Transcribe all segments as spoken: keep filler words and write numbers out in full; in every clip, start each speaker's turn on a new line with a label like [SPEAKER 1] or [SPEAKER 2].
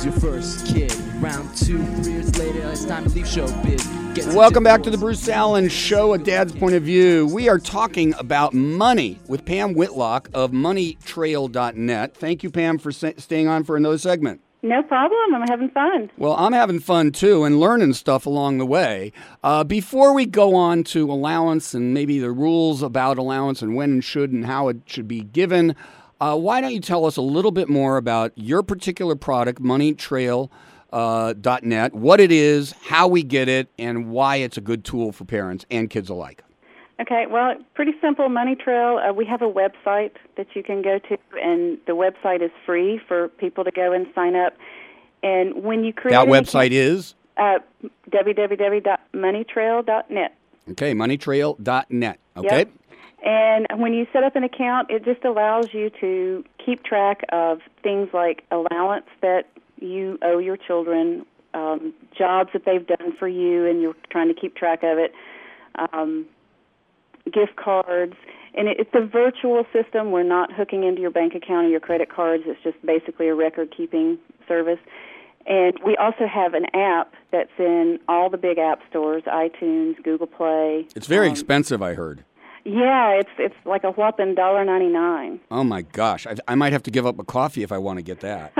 [SPEAKER 1] lose your first kid. Round two, three years later, it's time to leave showbiz. Get
[SPEAKER 2] Welcome back to the Bruce Allen Show, A Dad's Point of View. We are talking about money with Pam Whitlock of money trail dot net. Thank you, Pam, for sa- staying on for another segment.
[SPEAKER 3] No problem. I'm having fun.
[SPEAKER 2] Well, I'm having fun, too, and learning stuff along the way. Uh, before we go on to allowance and maybe the rules about allowance and when and should and how it should be given, uh, why don't you tell us a little bit more about your particular product, money trail dot net, uh, what it is, how we get it, and why it's a good tool for parents and kids alike.
[SPEAKER 3] Okay, well, pretty simple. Money Trail, uh, we have a website that you can go to, and the website is free for people to go and sign up. And when you create
[SPEAKER 2] that website
[SPEAKER 3] account,
[SPEAKER 2] is
[SPEAKER 3] uh, w w w dot money trail dot net.
[SPEAKER 2] Okay, money trail dot net. Okay.
[SPEAKER 3] Yep. And when you set up an account, it just allows you to keep track of things like allowance that you owe your children, um, jobs that they've done for you, and you're trying to keep track of it. Um, gift cards, and it, it's a virtual system. We're not hooking into your bank account or your credit cards. It's just basically a record-keeping service. And we also have an app that's in all the big app stores, iTunes, Google Play.
[SPEAKER 2] It's very
[SPEAKER 3] um,
[SPEAKER 2] expensive, I heard.
[SPEAKER 3] Yeah, it's it's like a whopping one dollar ninety-nine.
[SPEAKER 2] Oh, my gosh. I, I might have to give up a coffee if I want to get that.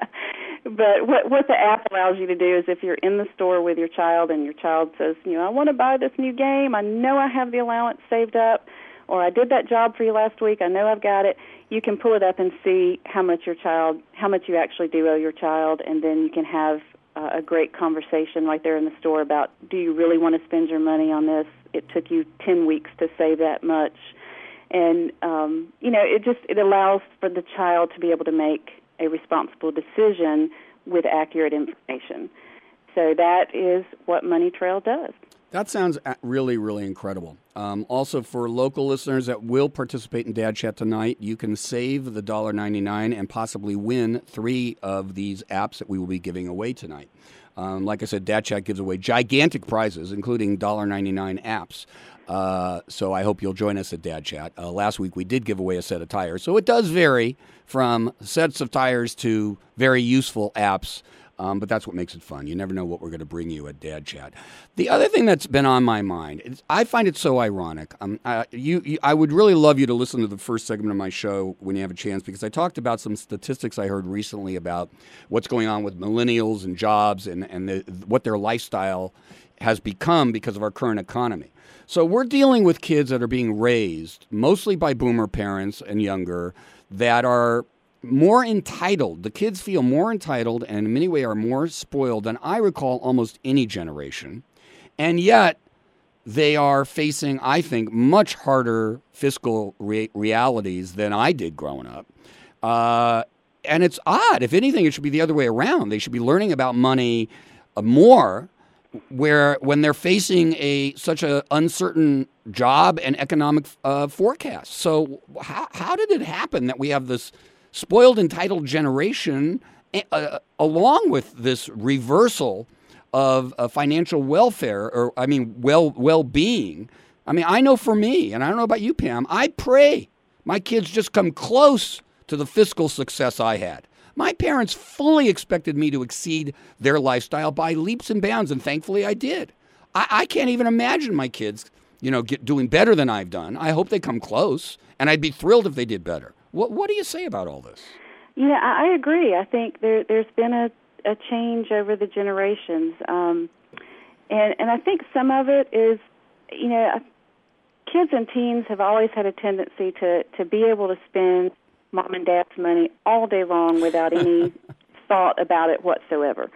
[SPEAKER 3] But what what the app allows you to do is if you're in the store with your child and your child says, you know, I want to buy this new game, I know I have the allowance saved up, or I did that job for you last week, I know I've got it, you can pull it up and see how much your child, how much you actually do owe your child, and then you can have uh, a great conversation right there in the store about, do you really want to spend your money on this? It took you ten weeks to save that much. And, um, you know, it just, it allows for the child to be able to make a responsible decision with accurate information. So that is what Money Trail does.
[SPEAKER 2] That sounds really, really incredible. Um, also, for local listeners that will participate in Dad Chat tonight, you can save the one dollar ninety-nine and possibly win three of these apps that we will be giving away tonight. Um, like I said, Dad Chat gives away gigantic prizes, including one dollar ninety-nine apps. Uh, so I hope you'll join us at Dad Chat. Uh, last week we did give away a set of tires, so it does vary from sets of tires to very useful apps, um, but that's what makes it fun. You never know what we're going to bring you at Dad Chat. The other thing that's been on my mind, is I find it so ironic. Um, uh, you, you, I would really love you to listen to the first segment of my show when you have a chance, because I talked about some statistics I heard recently about what's going on with millennials and jobs and, and the, what their lifestyle has become because of our current economy. So we're dealing with kids that are being raised mostly by boomer parents and younger that are more entitled. The kids feel more entitled and in many ways are more spoiled than I recall almost any generation. And yet they are facing, I think, much harder fiscal re- realities than I did growing up. Uh, and it's odd. If anything, it should be the other way around. They should be learning about money uh, more where when they're facing a such a uncertain job and economic uh, forecast. So how, how did it happen that we have this spoiled, entitled generation uh, along with this reversal of uh, financial welfare, or I mean, well well-being? I mean, I know for me, and I don't know about you, Pam, I pray my kids just come close to the fiscal success I had. My parents fully expected me to exceed their lifestyle by leaps and bounds, and thankfully I did. I, I can't even imagine my kids, you know, get, doing better than I've done. I hope they come close, and I'd be thrilled if they did better. What What do you say about all this?
[SPEAKER 3] Yeah, I agree. I think there, there's been a, a change over the generations, um, and and I think some of it is, you know, kids and teens have always had a tendency to to be able to spend mom and dad's money all day long without any thought about it whatsoever.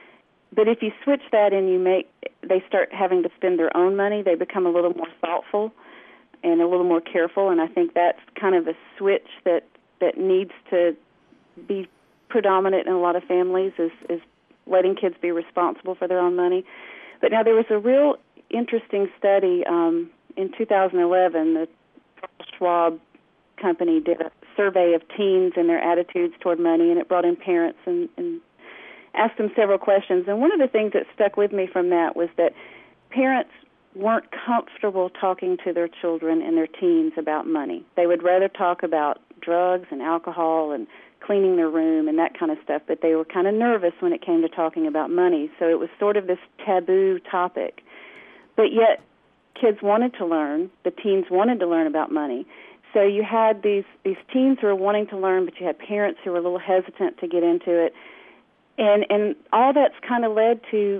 [SPEAKER 3] But if you switch that and you make, they start having to spend their own money, they become a little more thoughtful and a little more careful, and I think that's kind of a switch that, that needs to be predominant in a lot of families, is, is letting kids be responsible for their own money. But now there was a real interesting study um, in two thousand eleven. The Schwab company did a survey of teens and their attitudes toward money, and it brought in parents and, and asked them several questions. And one of the things that stuck with me from that was that parents weren't comfortable talking to their children and their teens about money. They would rather talk about drugs and alcohol and cleaning their room and that kind of stuff, but they were kind of nervous when it came to talking about money. So it was sort of this taboo topic. But yet kids wanted to learn, the teens wanted to learn about money. So you had these, these teens who were wanting to learn, but you had parents who were a little hesitant to get into it. And and all that's kind of led to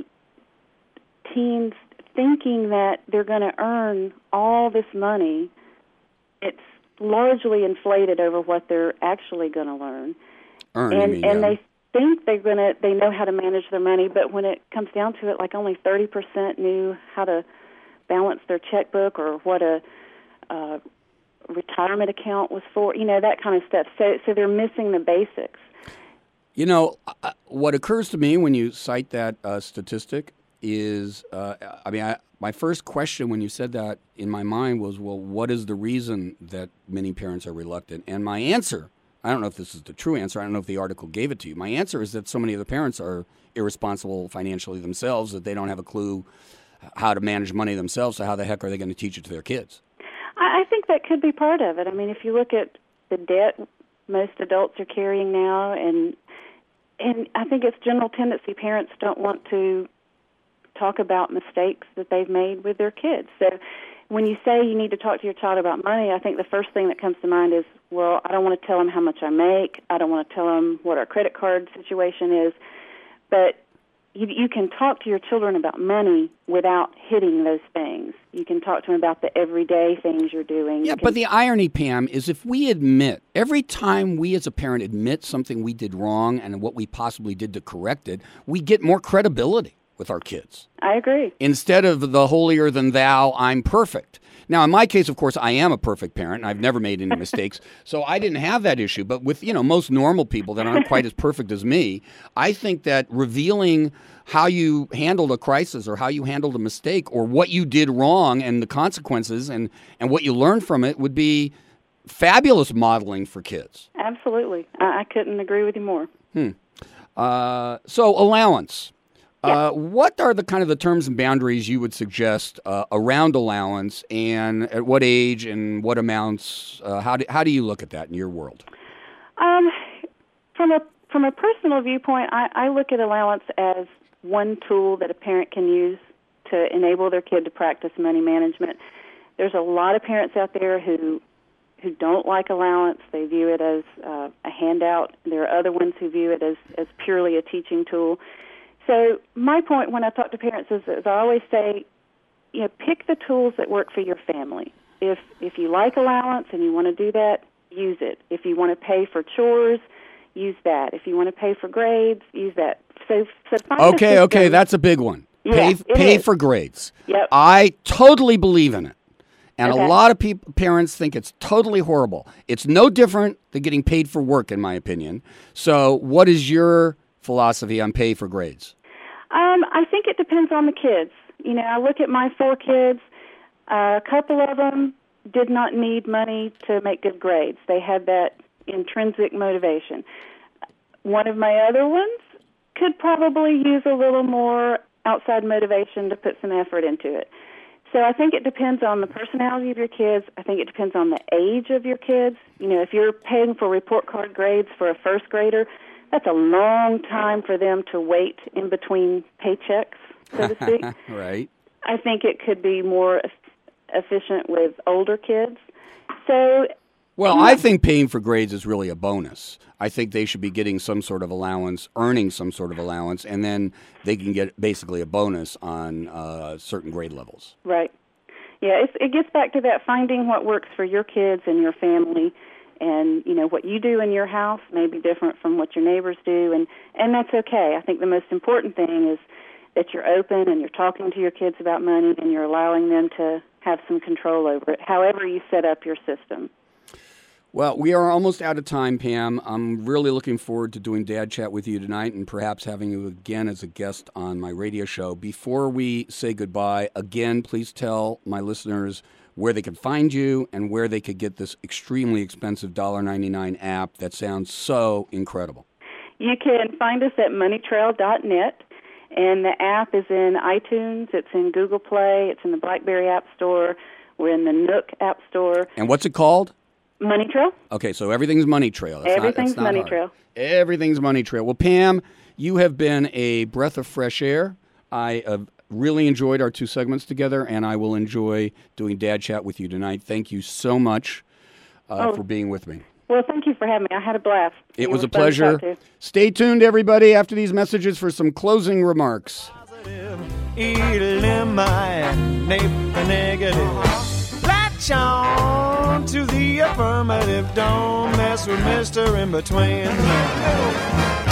[SPEAKER 3] teens thinking that they're going to earn all this money. It's largely inflated over what they're actually going to learn.
[SPEAKER 2] Earn,
[SPEAKER 3] and
[SPEAKER 2] mean,
[SPEAKER 3] and
[SPEAKER 2] yeah.
[SPEAKER 3] they think they're going to they know how to manage their money, but when it comes down to it, like only thirty percent knew how to balance their checkbook or what a uh, retirement account was for, you know, that kind of stuff. So so they're missing the basics.
[SPEAKER 2] You know, uh, what occurs to me when you cite that uh, statistic is, uh, I mean, I, my first question when you said that in my mind was, well, what is the reason that many parents are reluctant? And my answer, I don't know if this is the true answer, I don't know if the article gave it to you. My answer is that so many of the parents are irresponsible financially themselves that they don't have a clue how to manage money themselves, so how the heck are they going to teach it to their kids?
[SPEAKER 3] I, I think that could be part of it. I mean, if you look at the debt most adults are carrying now, and And I think it's general tendency. Parents don't want to talk about mistakes that they've made with their kids. So when you say you need to talk to your child about money, I think the first thing that comes to mind is, well, I don't want to tell them how much I make. I don't want to tell them what our credit card situation is. But you, you can talk to your children about money without hitting those things. You can talk to them about the everyday things you're doing.
[SPEAKER 2] Yeah,
[SPEAKER 3] You can,
[SPEAKER 2] but the irony, Pam, is if we admit, every time we as a parent admit something we did wrong and what we possibly did to correct it, we get more credibility with our kids.
[SPEAKER 3] I agree.
[SPEAKER 2] Instead of the holier than thou, I'm perfect. Now, in my case, of course, I am a perfect parent, and I've never made any mistakes, so I didn't have that issue. But with, you know, most normal people that aren't quite as perfect as me, I think that revealing how you handled a crisis or how you handled a mistake or what you did wrong and the consequences and, and what you learned from it would be fabulous modeling for kids.
[SPEAKER 3] Absolutely. I, I couldn't agree with you more.
[SPEAKER 2] Hmm. Uh, so allowance. Uh, what are the kind of the terms and boundaries you would suggest uh, around allowance, and at what age and what amounts? Uh, how do how do you look at that in your world?
[SPEAKER 3] Um, from a from a personal viewpoint, I, I look at allowance as one tool that a parent can use to enable their kid to practice money management. There's a lot of parents out there who who don't like allowance. They view it as uh, a handout. There are other ones who view it as, as purely a teaching tool. So my point when I talk to parents is, is I always say, you know, pick the tools that work for your family. If if you like allowance and you want to do that, use it. If you want to pay for chores, use that. If you want to pay for grades, use that. So, so find a
[SPEAKER 2] Okay,
[SPEAKER 3] system.
[SPEAKER 2] okay, that's a big one.
[SPEAKER 3] Yeah,
[SPEAKER 2] pay
[SPEAKER 3] it
[SPEAKER 2] pay
[SPEAKER 3] is.
[SPEAKER 2] for grades.
[SPEAKER 3] Yep.
[SPEAKER 2] I totally believe in it. And
[SPEAKER 3] Okay.
[SPEAKER 2] a lot of people, parents think it's totally horrible. It's no different than getting paid for work, in my opinion. So what is your philosophy on pay for grades?
[SPEAKER 3] Um, I think it depends on the kids. You know, I look at my four kids. Uh, a couple of them did not need money to make good grades. They had that intrinsic motivation. One of my other ones could probably use a little more outside motivation to put some effort into it. So I think it depends on the personality of your kids. I think it depends on the age of your kids. You know, if you're paying for report card grades for a first grader, that's a long time for them to wait in between paychecks, so to speak.
[SPEAKER 2] Right.
[SPEAKER 3] I think it could be more efficient with older kids. So,
[SPEAKER 2] Well,
[SPEAKER 3] you know,
[SPEAKER 2] I think paying for grades is really a bonus. I think they should be getting some sort of allowance, earning some sort of allowance, and then they can get basically a bonus on uh, certain grade levels.
[SPEAKER 3] Right. Yeah, it's, it gets back to that finding what works for your kids and your family. And, you know, what you do in your house may be different from what your neighbors do, and, and that's okay. I think the most important thing is that you're open and you're talking to your kids about money and you're allowing them to have some control over it, however you set up your system.
[SPEAKER 2] Well, we are almost out of time, Pam. I'm really looking forward to doing Dad Chat with you tonight and perhaps having you again as a guest on my radio show. Before we say goodbye, again, please tell my listeners where they can find you and where they could get this extremely expensive one dollar ninety-nine app that sounds so incredible.
[SPEAKER 3] You can find us at money trail dot net, and the app is in iTunes, it's in Google Play, it's in the BlackBerry App Store, we're in the Nook App Store.
[SPEAKER 2] And what's it called?
[SPEAKER 3] Money Trail.
[SPEAKER 2] Okay, so everything's Money Trail. That's
[SPEAKER 3] Everything's
[SPEAKER 2] not, that's not
[SPEAKER 3] Money
[SPEAKER 2] hard.
[SPEAKER 3] Trail.
[SPEAKER 2] Everything's Money Trail. Well, Pam, you have been a breath of fresh air. I have really enjoyed our two segments together, and I will enjoy doing Dad Chat with you tonight. Thank you so much uh,
[SPEAKER 3] Oh.
[SPEAKER 2] for being with me.
[SPEAKER 3] Well, thank you for having me. I had a blast.
[SPEAKER 2] It
[SPEAKER 3] You
[SPEAKER 2] was
[SPEAKER 3] were
[SPEAKER 2] a
[SPEAKER 3] fun to talk
[SPEAKER 2] pleasure.
[SPEAKER 3] to.
[SPEAKER 2] Stay tuned, everybody, after these messages for some closing remarks.
[SPEAKER 4] Eliminate negative. Latch on to the affirmative. Don't mess with Mister In Between.